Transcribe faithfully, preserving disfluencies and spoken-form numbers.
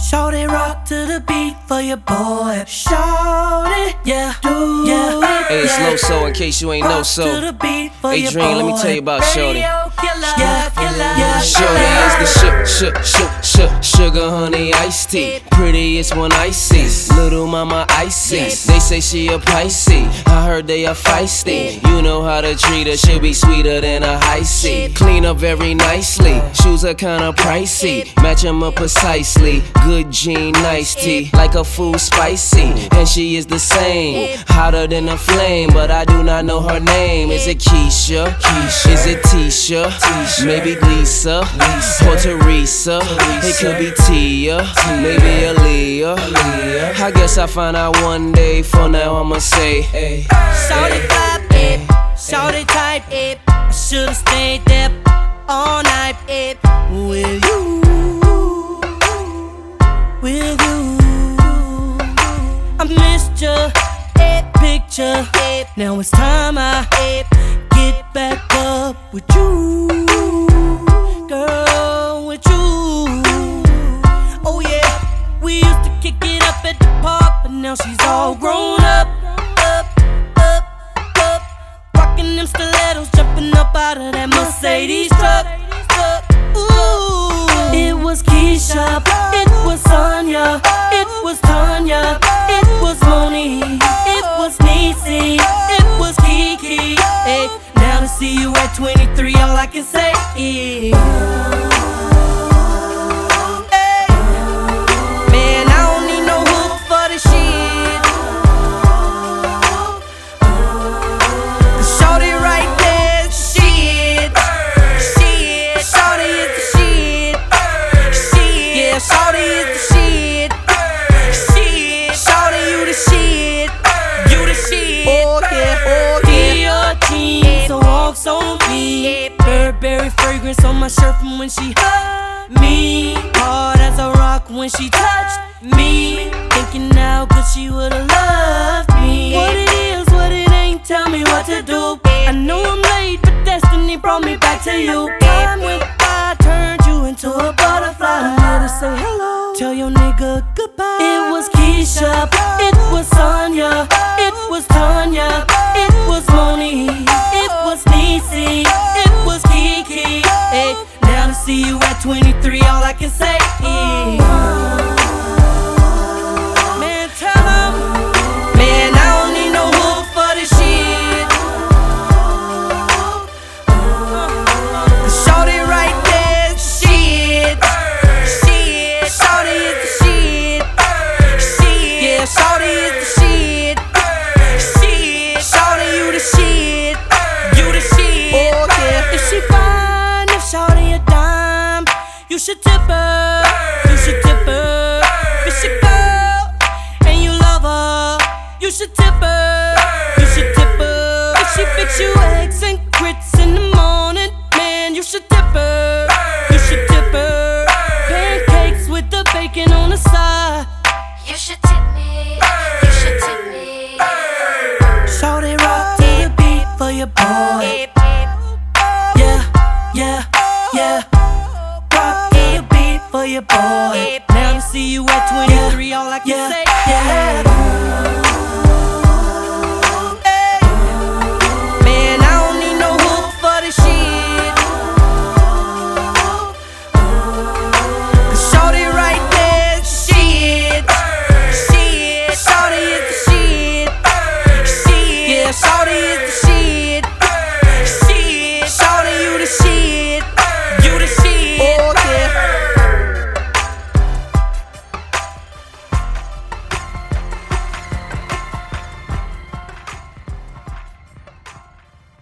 Shawty rock to the beat for your boy. Shawty, yeah, do yeah. Hey, it's yeah. Loso in case you ain't know so. Hey, Dream, let me tell you about Shorty. Yeah, yeah, Shorty is the sh sh sh sh sugar honey iced tea. Prettiest one I see, little mama icy. They say she a Pisces, I heard they are feisty. You know how to treat her, she'll be sweeter than a high C. Clean up very nicely, shoes are kinda pricey. Match 'em up precisely, good jean, nice tea. Like a food spicy, and she is the same. Hotter than a flame, but I do not know her name. Is it Keisha? Keisha. Is it Tisha? Tisha. Maybe Lisa, Lisa. Or Teresa. Teresa. It could be Tia, Tia. Maybe Aaliyah. Aaliyah. I guess I'll find out one day. For now I'ma say, hey. Shawty vibe it, shawty type it. I should've stayed there all night it. With you, with you. I missed your picture. Now it's time I get back up with you, girl, with you. Oh yeah, we used to kick it up at the park, but now she's all grown up, up, up, up. Rocking them stilettos, jumping up out of that Mercedes truck. Ooh, it was Keisha, it was Sonya, it was Tanya, it was Moni, it was Niecy, it was Kiki. Hey, now to see you at twenty-three, all I can say is, hey, man, I don't need no hook for the shit. Shorty right there, shit, shit. Shorty is the shit, shit. Yeah, shorty is the shit, shit. Shorty, you the shit, you the shit. Oh yeah, oh yeah. Guillotine, so walks on me. Burberry fragrance on my shirt from when she hugged me. Hard as a rock when she touched me. Thinking how good she would've loved me. What it is, what it ain't, tell me what to do. I know I'm late, but destiny brought me back to you. Time went by, turned you into a butterfly. I'm here to say hello, tell your nigga goodbye. It was Keisha, it was Sonya, it was Tanya, it was Moni, it was Niecy, it was Kiki. Hey, now to see you at twenty-three, all I can say is, man, tell 'em, man, I don't need no hook for the shit. Shorty right there, shit, shit. Shorty is the shit, shit. Yeah, shorty is the shit, shit. Shorty, you the shit, you the shit. Oh yeah. If she fine, if shorty a dime, you should tip her, you should tip her. If she girl and you love her, you should tip her, you should tip her. If she fix you eggs and grits in the morning, man, you should tip her, you should tip her. Pancakes with the bacon on the side, You should tip me, you should tip me. shawty rock to the beat for your boy. Yeah, yeah, yeah. Rock to the beat for your boy. Now to see you at twenty-three, all I can say, yeah.